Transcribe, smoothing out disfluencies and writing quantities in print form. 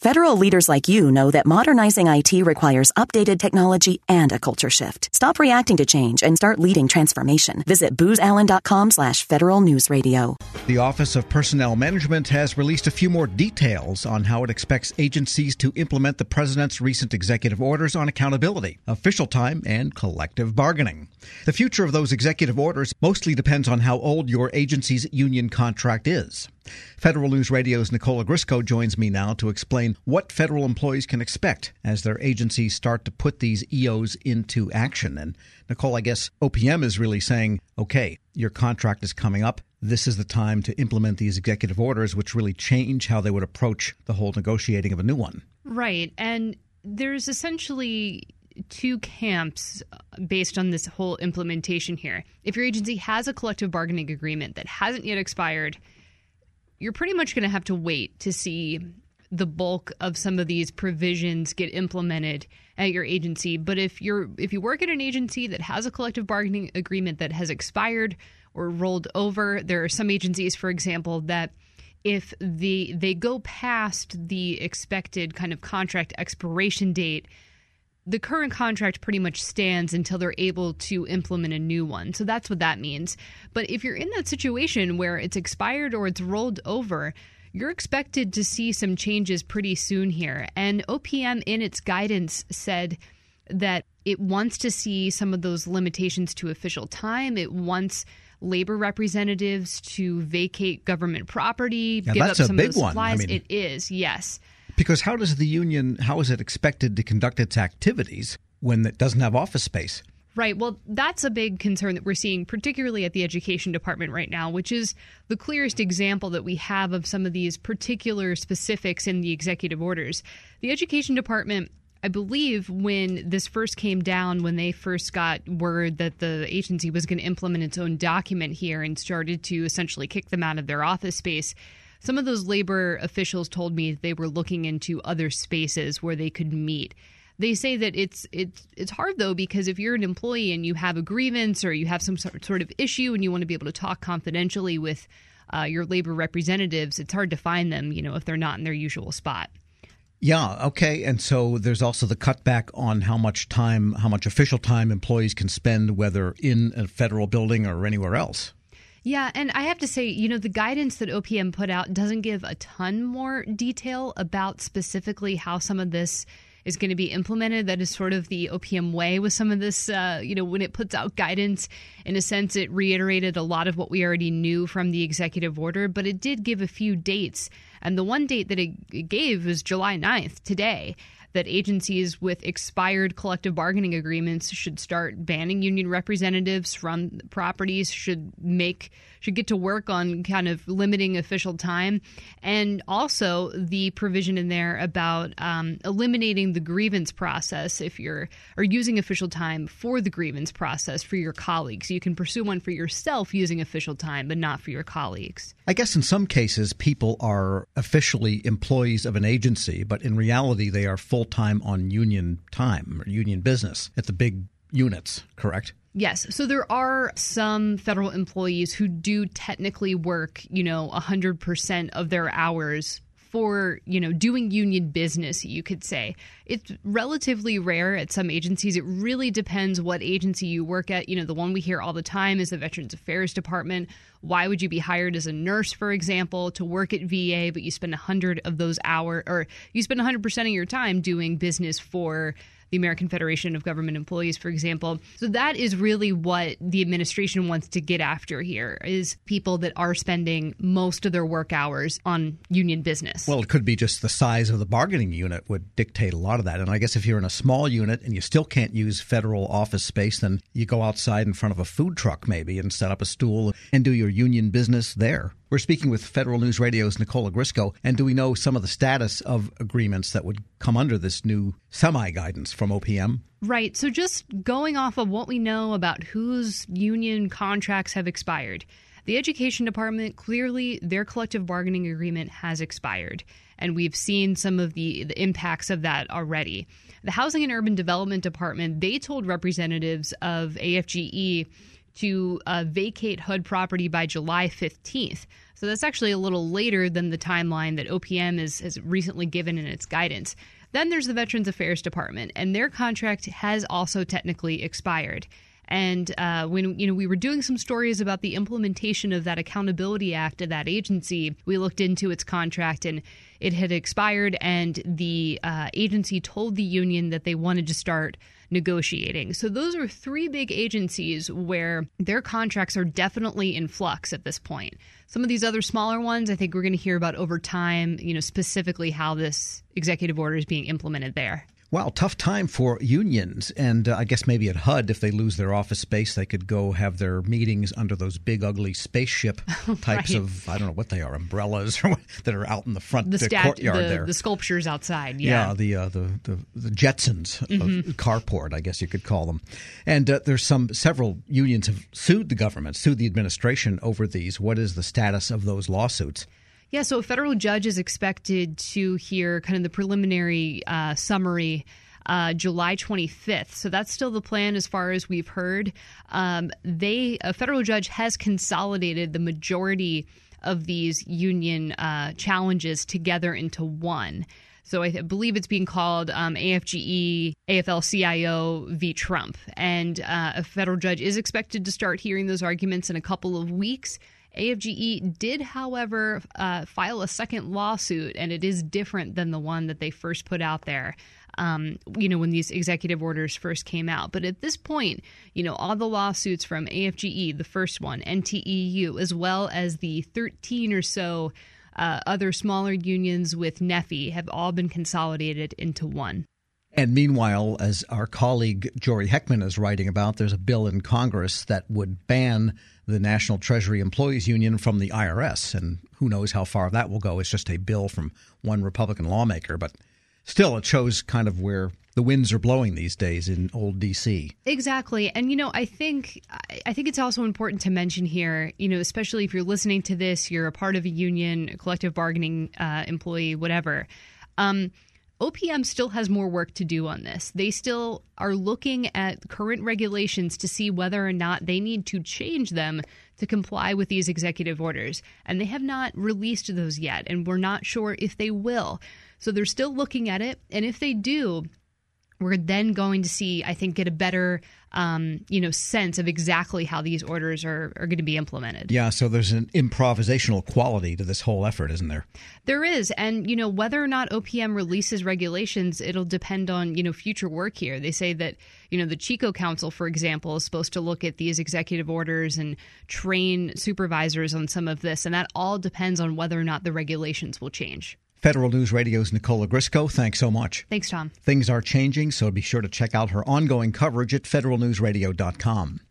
Federal leaders like you know that modernizing IT requires updated technology and a culture shift. Stop reacting to change and start leading transformation. Visit boozallen.com/Federal News Radio. The Office of Personnel Management has released a few more details on how it expects agencies to implement the president's recent executive orders on accountability, official time, and collective bargaining. The future of those executive orders mostly depends on how old your agency's union contract is. Federal News Radio's Nicole Ogrysko joins me now to explain what federal employees can expect as their agencies start to put these EOs into action. And Nicole, I guess OPM is really saying, okay, your contract is coming up. This is the time to implement these executive orders, which really change how they would approach the whole negotiating of a new one. Right. And there's essentially two camps based on this whole implementation here. If your agency has a collective bargaining agreement that hasn't yet expired, you're pretty much going to have to wait to see the bulk of some of these provisions get implemented at your agency. But if you work at an agency that has a collective bargaining agreement that has expired or rolled over, there are some agencies, for example, that if they go past the expected kind of contract expiration date, the current contract pretty much stands until they're able to implement a new one. So that's what that means. But if you're in that situation where it's expired or it's rolled over, you're expected to see some changes pretty soon here. And OPM in its guidance said that it wants to see some of those limitations to official time. It wants labor representatives to vacate government property, give up some of those supplies. It is, yes. Because how is it expected to conduct its activities when it doesn't have office space? Right. Well, that's a big concern that we're seeing, particularly at the Education Department right now, which is the clearest example that we have of some of these particular specifics in the executive orders. The Education Department, I believe, when this first came down, when they first got word that the agency was going to implement its own document here and started to essentially kick them out of their office space, some of those labor officials told me they were looking into other spaces where they could meet. They say that it's hard, though, because if you're an employee and you have a grievance or you have some sort of issue and you want to be able to talk confidentially with your labor representatives, it's hard to find them, if they're not in their usual spot. Yeah, okay. And so there's also the cutback on how much official time employees can spend, whether in a federal building or anywhere else. Yeah, and I have to say, the guidance that OPM put out doesn't give a ton more detail about specifically how some of this is going to be implemented. That is sort of the OPM way with some of this, when it puts out guidance. In a sense, it reiterated a lot of what we already knew from the executive order, but it did give a few dates. And the one date that it gave was July 9th, today, that agencies with expired collective bargaining agreements should start banning union representatives from properties, should get to work on kind of limiting official time. And also the provision in there about eliminating the grievance process or using official time for the grievance process for your colleagues. You can pursue one for yourself using official time, but not for your colleagues. I guess in some cases, people are officially employees of an agency, but in reality, they are full-time on union time or union business at the big units, correct? Yes. So there are some federal employees who do technically work, 100% of their hours for, doing union business, you could say. It's relatively rare at some agencies. It really depends what agency you work at. The one we hear all the time is the Veterans Affairs Department. Why would you be hired as a nurse, for example, to work at VA, but you spend 100 of those hours, or you spend 100% of your time doing business for the American Federation of Government Employees, for example. So that is really what the administration wants to get after here, is people that are spending most of their work hours on union business. Well, it could be just the size of the bargaining unit would dictate a lot of that. And I guess if you're in a small unit and you still can't use federal office space, then you go outside in front of a food truck maybe and set up a stool and do your union business there. We're speaking with Federal News Radio's Nicole Ogrysko. And do we know some of the status of agreements that would come under this new semi-guidance from OPM? Right. So just going off of what we know about whose union contracts have expired, the Education Department, clearly their collective bargaining agreement has expired. And we've seen some of the impacts of that already. The Housing and Urban Development Department, they told representatives of AFGE to vacate HUD property by July 15th. So that's actually a little later than the timeline that OPM has recently given in its guidance. Then there's the Veterans Affairs Department, and their contract has also technically expired. And when we were doing some stories about the implementation of that Accountability Act of that agency, we looked into its contract, and it had expired, and the agency told the union that they wanted to start negotiating. So those are three big agencies where their contracts are definitely in flux at this point. Some of these other smaller ones, I think we're going to hear about over time, specifically how this executive order is being implemented there. Wow, tough time for unions. And I guess maybe at HUD, if they lose their office space, they could go have their meetings under those big, ugly spaceship types Right. of, I don't know what they are, umbrellas or what, that are out in the front courtyard there. The sculptures outside. Yeah, the Jetsons of carport, I guess you could call them. And there's several unions have sued the government, sued the administration over these. What is the status of those lawsuits? Yeah, so a federal judge is expected to hear kind of the preliminary summary July 25th. So that's still the plan as far as we've heard. A federal judge has consolidated the majority of these union challenges together into one. So I believe it's being called AFGE, AFL-CIO v. Trump. And a federal judge is expected to start hearing those arguments in a couple of weeks. AFGE did, however, file a second lawsuit, and it is different than the one that they first put out there, when these executive orders first came out. But at this point, all the lawsuits from AFGE, the first one, NTEU, as well as the 13 or so other smaller unions with NEFI have all been consolidated into one. And meanwhile, as our colleague Jory Heckman is writing about, there's a bill in Congress that would ban the National Treasury Employees Union from the IRS. And who knows how far that will go. It's just a bill from one Republican lawmaker. But still, it shows kind of where the winds are blowing these days in old D.C. Exactly. And, I think it's also important to mention here, especially if you're listening to this, you're a part of a union, a collective bargaining employee, whatever. OPM still has more work to do on this. They still are looking at current regulations to see whether or not they need to change them to comply with these executive orders. And they have not released those yet, and we're not sure if they will. So they're still looking at it. And if they do, we're then going to see, I think, get a better, sense of exactly how these orders are going to be implemented. Yeah, so there's an improvisational quality to this whole effort, isn't there? There is. And, whether or not OPM releases regulations, it'll depend on, future work here. They say that, the Chico Council, for example, is supposed to look at these executive orders and train supervisors on some of this. And that all depends on whether or not the regulations will change. Federal News Radio's Nicola Grisco, thanks so much. Thanks, Tom. Things are changing, so be sure to check out her ongoing coverage at federalnewsradio.com.